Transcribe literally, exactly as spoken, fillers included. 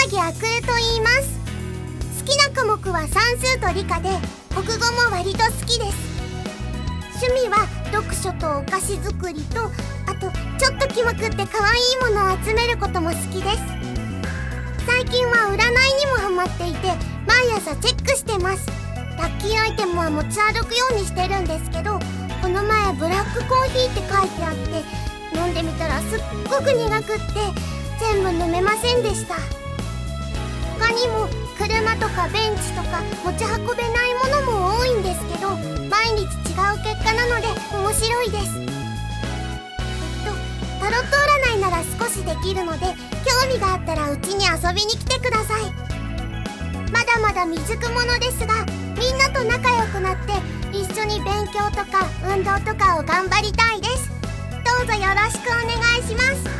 柳あくると言います。好きな科目は算数と理科で、国語も割と好きです。趣味は読書とお菓子作りと、あとちょっと気まくって可愛いものを集めることも好きです。最近は占いにもハマっていて、毎朝チェックしてます。ラッキーアイテムは持ち歩くようにしてるんですけど、この前ブラックコーヒーって書いてあって、飲んでみたらすっごく苦くって全部飲めませんでした。他にも車とかベンチとか持ち運べないものも多いんですけど、毎日違う結果なので面白いです。えっとタロット占いなら少しできるので、興味があったらうちに遊びに来てください。まだまだ未熟者ですが、みんなと仲良くなって一緒に勉強とか運動とかを頑張りたいです。どうぞよろしくお願いします。